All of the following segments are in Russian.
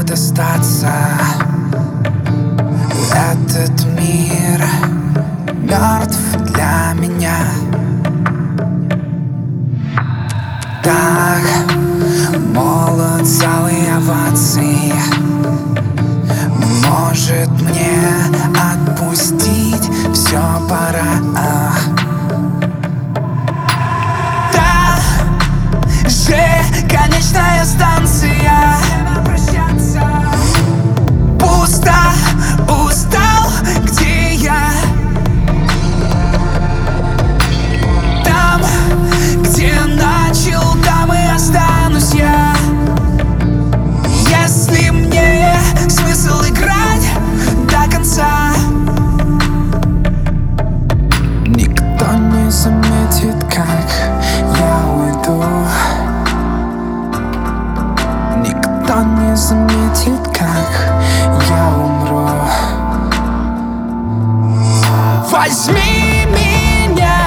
может остаться. Этот мир мертв для меня. Так молод, целые овации. Может мне отпустить, все пора. Да, же конечная станция. Пусто, устал, где я? Там, где начал, там и останусь я. Если мне смысл играть до конца, никто не заметит, как я уйду. Никто не заметит, как я умру. Возьми меня,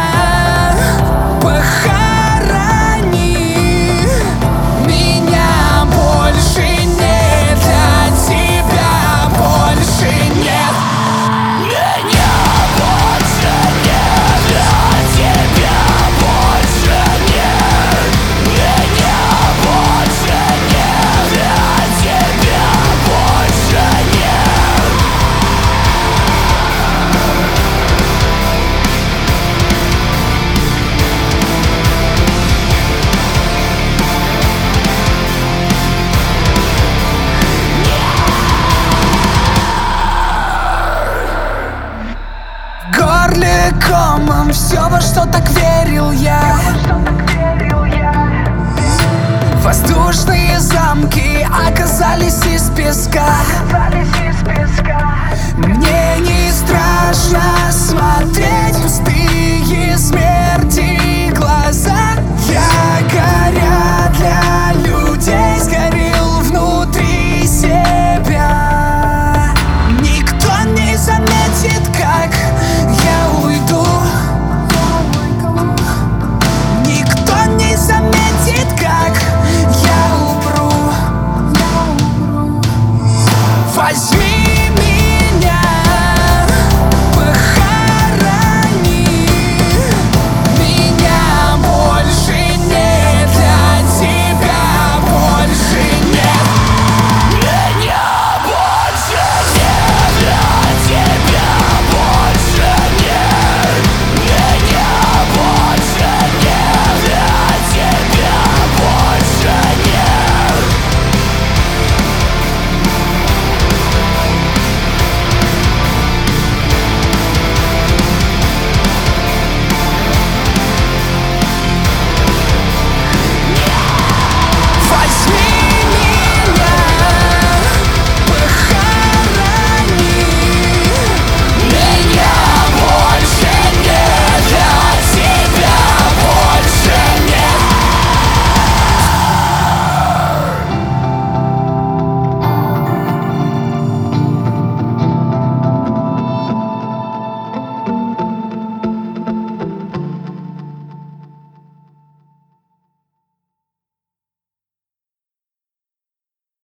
похорони меня, больше нет для тебя, больше нет. Меня больше нет для тебя, больше нет. Меня больше нет для тебя, больше нет. В горле комом все, во что так верил я. Воздушные замки оказались из песка.